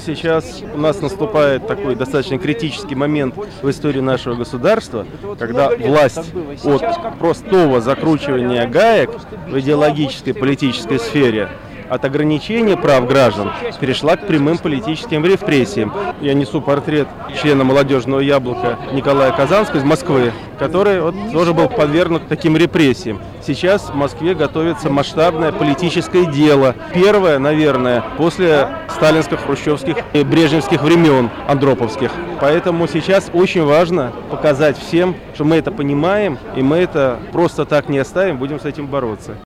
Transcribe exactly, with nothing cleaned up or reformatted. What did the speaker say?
сейчас у нас наступает такой достаточно критический момент в истории нашего государства, когда власть от простого закручивания гаек в идеологической политической сфере от ограничения прав граждан перешла к прямым политическим репрессиям. Я несу портрет члена «Молодежного яблока» Николая Казанского из Москвы, который вот тоже был подвергнут таким репрессиям. Сейчас в Москве готовится масштабное политическое дело. Первое, наверное, после сталинских, хрущевских и брежневских времен, андроповских. Поэтому сейчас очень важно показать всем, что мы это понимаем, и мы это просто так не оставим, будем с этим бороться.